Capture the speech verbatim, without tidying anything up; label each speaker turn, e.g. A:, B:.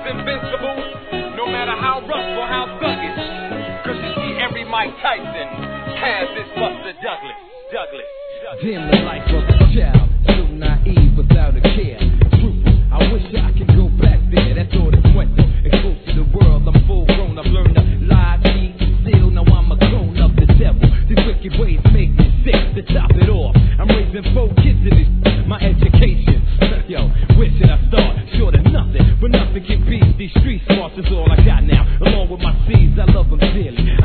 A: invincible, no matter how rough or how thuggish. Cause you see, every Mike Tyson has this Buster Douglas. Douglas. Douglas.
B: Dim the life of a child, so naive without a care. Truthful, I wish I could go back there. That's all the cuento. Exposed to the world, I'm full grown. I've learned to lie, cheat, steal. Now I'm a grown up, the devil. These wicked ways make me sick. To top it off, I'm raising four kids in this. My education, yo, where should I start? Short of nothing, but nothing can beat these street smarts is all I got now. Along with my seeds, I love them dearly.